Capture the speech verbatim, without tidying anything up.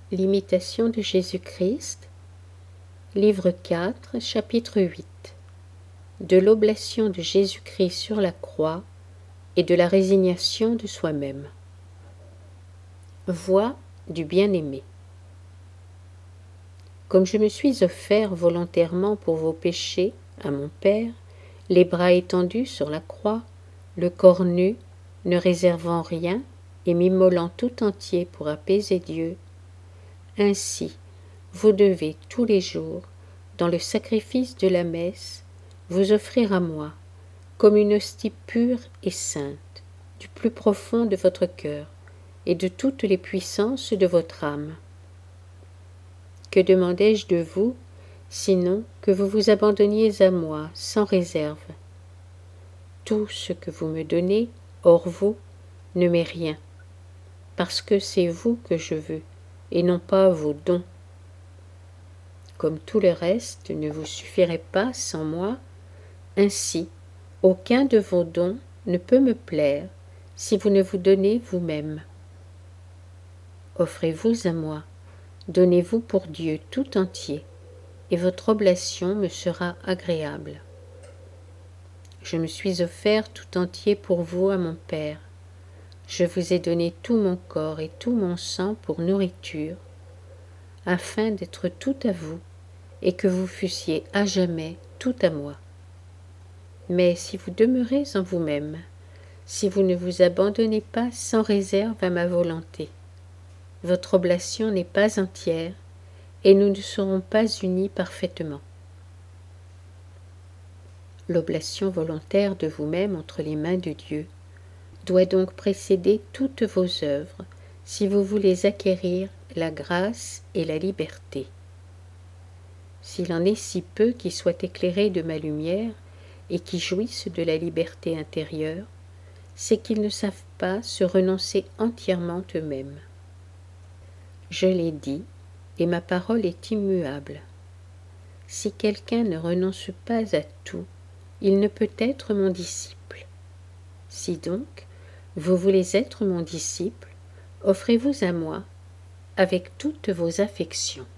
L'imitation de Jésus-Christ, livre quatre, chapitre huit. De l'oblation de Jésus-Christ sur la croix et de la résignation de soi-même. Voix du bien-aimé. Comme je me suis offert volontairement pour vos péchés à mon Père, les bras étendus sur la croix, le corps nu, ne réservant rien et m'immolant tout entier pour apaiser Dieu, ainsi, vous devez tous les jours, dans le sacrifice de la messe, vous offrir à moi, comme une hostie pure et sainte, du plus profond de votre cœur et de toutes les puissances de votre âme. Que demandais-je de vous, sinon que vous vous abandonniez à moi sans réserve? Tout ce que vous me donnez, hors vous, ne m'est rien, parce que c'est vous que je veux, et non pas vos dons. Comme tout le reste ne vous suffirait pas sans moi, ainsi aucun de vos dons ne peut me plaire si vous ne vous donnez vous-même. Offrez-vous à moi, donnez-vous pour Dieu tout entier, et votre oblation me sera agréable. Je me suis offert tout entier pour vous à mon Père. Je vous ai donné tout mon corps et tout mon sang pour nourriture, afin d'être tout à vous et que vous fussiez à jamais tout à moi. Mais si vous demeurez en vous-même, si vous ne vous abandonnez pas sans réserve à ma volonté, votre oblation n'est pas entière et nous ne serons pas unis parfaitement. L'oblation volontaire de vous-même entre les mains de Dieu doit donc précéder toutes vos œuvres si vous voulez acquérir la grâce et la liberté. S'il en est si peu qui soient éclairés de ma lumière et qui jouissent de la liberté intérieure, c'est qu'ils ne savent pas se renoncer entièrement eux-mêmes. Je l'ai dit, et ma parole est immuable. Si quelqu'un ne renonce pas à tout, il ne peut être mon disciple. Si donc, vous voulez être mon disciple, offrez-vous à moi avec toutes vos affections.